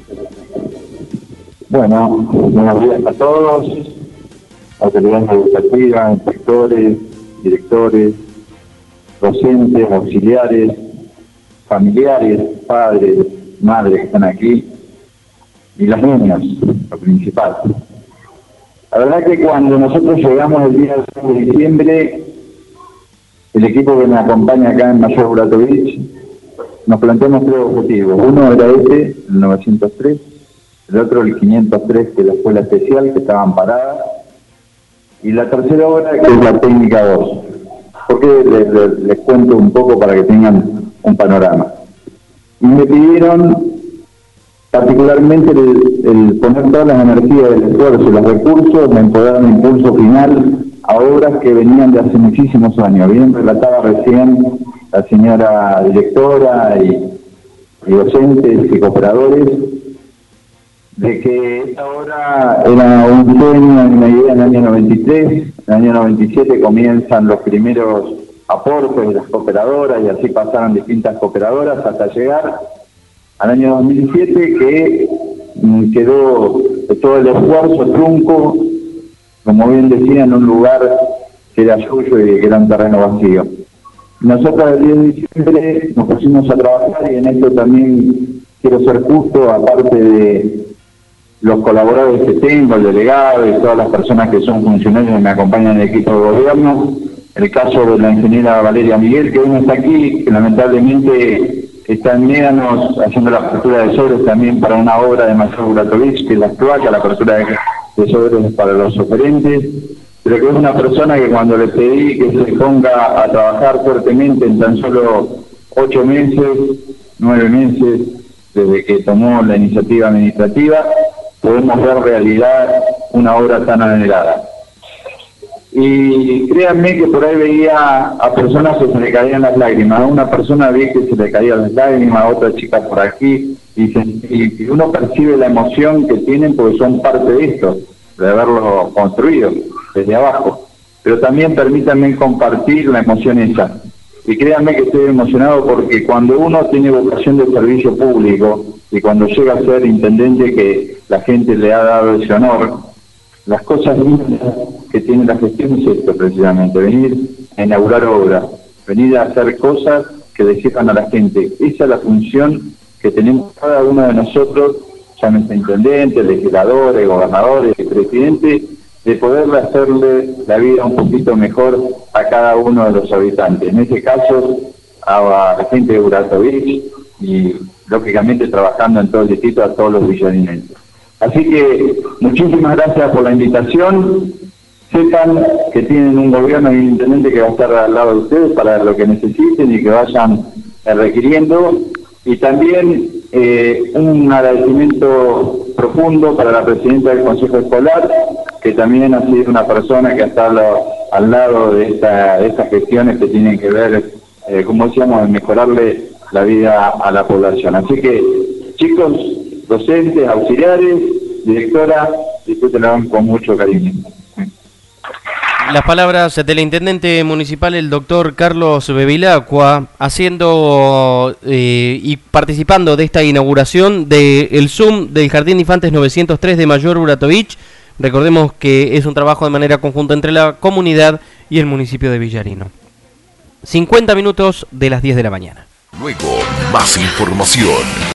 Bueno, buenos días a todos, autoridades educativas, inspectores, directores, docentes, auxiliares, familiares, padres, madres que están aquí, y los niños, lo principal. La verdad que cuando nosotros llegamos el día 2 de diciembre, el equipo que me acompaña acá en Mayor Buratovich, nos planteamos 3 objetivos. Uno era el 903, el otro el 503, que es la escuela especial, que estaban paradas, y la tercera obra, que es la técnica 2. Porque les cuento un poco para que tengan un panorama. Y me pidieron particularmente el poner todas las energías, el esfuerzo, los recursos, en poder dar un impulso final a obras que venían de hace muchísimos años. Bien relataba recién la señora directora y docentes y cooperadores de que esta obra era un sueño y una idea en el año 93, en el año 97 comienzan los primeros aportes de las cooperadoras y así pasaron distintas cooperadoras hasta llegar al año 2007 que quedó todo el esfuerzo trunco, como bien decía, en un lugar que era suyo y que era un terreno vacío. Nosotros el 10 de diciembre nos pusimos a trabajar y en esto también quiero ser justo, aparte de los colaboradores que tengo, el delegado y todas las personas que son funcionarios que me acompañan en el equipo de gobierno, el caso de la ingeniera Valeria Miguel, que hoy no está aquí, que lamentablemente está en Médanos haciendo la apertura de sobres también para una obra de Mayor Buratovich, que es la cloaca, la apertura de sobres para los oferentes, pero que es una persona que cuando le pedí que se ponga a trabajar fuertemente en tan solo 8 meses, 9 meses, desde que tomó la iniciativa administrativa, podemos ver realidad una obra tan anhelada. Y créanme que por ahí veía a personas que se le caían las lágrimas. A una persona vi que se le caían las lágrimas, a otra chica por aquí, y uno percibe la emoción que tienen porque son parte de esto, de haberlo construido desde abajo. Pero también permítanme compartir la emoción esa. Y créanme que estoy emocionado porque cuando uno tiene vocación de servicio público y cuando llega a ser intendente, que la gente le ha dado ese honor, las cosas lindas que tiene la gestión es esto precisamente, venir a inaugurar obras, venir a hacer cosas que le sirvan a la gente. Esa es la función que tenemos cada uno de nosotros, llámese intendentes, legisladores, gobernadores, presidentes, de poderle hacerle la vida un poquito mejor a cada uno de los habitantes. En este caso, a la gente de Buratovich y lógicamente trabajando en todo el distrito a todos los villarinenses. Así que muchísimas gracias por la invitación. Sepan que tienen un gobierno y un intendente que va a estar al lado de ustedes para lo que necesiten y que vayan requiriendo. Y también un agradecimiento profundo para la presidenta del Consejo Escolar, que también ha sido una persona que ha estado al lado de estas gestiones que tienen que ver, como decíamos, en mejorarle la vida a la población. Así que, chicos, docentes, auxiliares, directora, disfrútenla con mucho cariño. Las palabras del intendente municipal, el doctor Carlos Bevilacqua, haciendo y participando de esta inauguración del Zoom del Jardín de Infantes 903 de Mayor Buratovich. Recordemos que es un trabajo de manera conjunta entre la comunidad y el municipio de Villarino. 50 minutos de las 10 de la mañana. Luego, más información.